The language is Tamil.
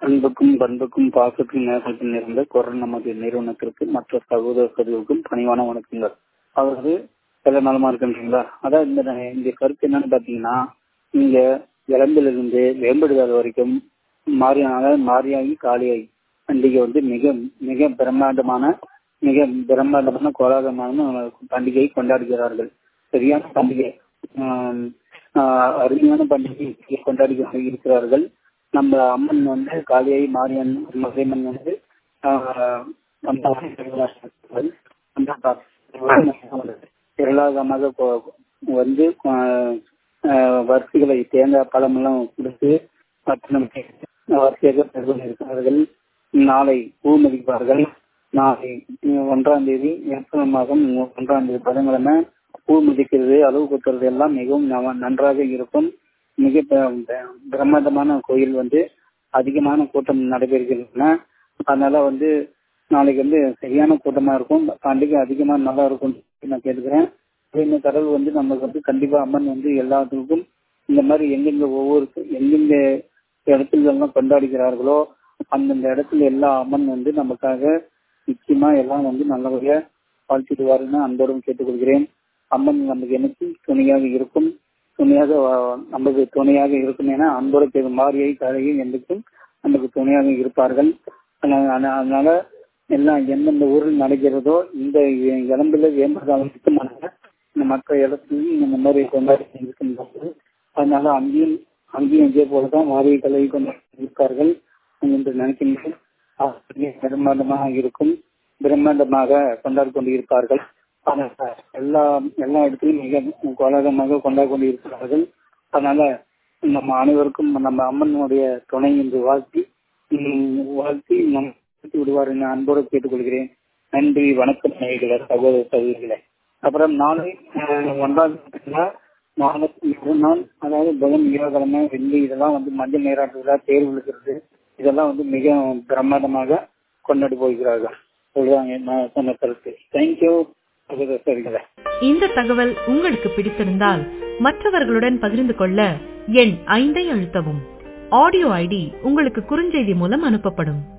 அன்புக்கும் பண்புக்கும் பாசத்துக்கும் நேசத்தில் நிறைந்த குரல் நமது நிறுவனத்திற்கு மற்ற சகோதரர்களுக்கும் பணிவான வணக்கங்கள். அதாவது சில நலமா இருக்கின்றீங்களா? அதாவது இந்த கருத்து என்னன்னு பாத்தீங்கன்னா, நீங்க இளம்பிலிருந்து வேம்படுதல் வரைக்கும் மாரியாகி காளியாகி பண்டிகை மிக மிக பிரம்மாண்டமான கோலாகலமான பண்டிகையை கொண்டாடுகிறார்கள். சரியான பண்டிகை, அருமையான பண்டிகை கொண்டாடி இருக்கிறார்கள். நம்ம அம்மன் காளியாய் மாரியன் மகைமன் பிரலாதமாக வரிசைகளை தேங்காய் பழமெல்லாம் கொடுத்து வரிசையாக இருக்கிறார்கள். நாளை பூ மதிப்பார்கள். நாளை 1ஆம் தேதி ஏப்ரல் மாதம் 1ஆம் தேதி பதங்கிழமை பூ மதிக்கிறது, அளவு கொடுக்கிறது எல்லாம் மிகவும் நன்றாக இருக்கும். மிக பிரம்மாண்டமான கோயில் அதிகமான கூட்டம் நடைபெறுகின்றன. அதனால நாளைக்கு சரியான கூட்டமா இருக்கும். பண்டிகை அதிகமா நல்லா இருக்கும் நான் கேட்டுக்கிறேன். இந்த கடவுள் நமக்கு கண்டிப்பா அம்மன் எல்லாத்துக்கும் இந்த மாதிரி எங்கெங்க இடத்துல எல்லாம் கொண்டாடுகிறார்களோ அந்தந்த இடத்துல எல்லா அம்மன் நமக்காக நிச்சயமா எல்லாம் நல்லபடியா வாழ்த்திடுவாருன்னு அன்போடும் கேட்டுக்கொள்கிறேன். அம்மன் நமக்கு எனக்கு துணையாக இருக்கும், நமக்கு துணையாக இருக்கும் என அன்போடு மாரியை காலையும் என்றுக்கும் நமக்கு துணையாக இருப்பார்கள். அதனால எல்லாம் எந்தெந்த ஊரில் நடக்கிறதோ இந்த இளம்பில வேம்புகாலத்துக்கு மற்ற இடத்துலையும் இந்த மாதிரி கொண்டாடி இருக்கின்றது. அதனால அங்கேயும் இதே போலதான் மாரியை கலையை கொண்டாடி இருப்பார்கள் என்று நினைக்கின்றேன். பிரம்மாண்டமாக கொண்டாடி கொண்டு இருப்பார்கள். எல்லா இடத்திலும் மிக கோலாகலமாக கொண்டாடி கொண்டு இருக்கிறார்கள். அதனால நம்ம அனைவருக்கும் நம்ம அம்மனுடைய துணை என்று வாழ்த்தி விடுவார் என அன்போடு கேட்டுக்கொள்கிறேன். நன்றி, வணக்கம் நேயர்களே, சகோதர சகோதரிகளே. அப்புறம் நாளை 1ஆம் நாள், அதாவது புதன், வியாழக்கிழமை, வெள்ளி இதெல்லாம் மஞ்சள் நீராட்டுதலா, தேர் விழுக்கிறது இதெல்லாம் மிக பிரம்மாண்டமாக கொண்டாடி போகிறார்கள். சொல்றாங்க நான் சொன்ன கருத்து. தேங்க்யூ. இந்த தகவல் உங்களுக்கு பிடித்திருந்தால் மற்றவர்களுடன் பகிர்ந்து கொள்ள எண் 5 அழுத்தவும். ஆடியோ ஐடி உங்களுக்கு குறுஞ்செய்தி மூலம் அனுப்பப்படும்.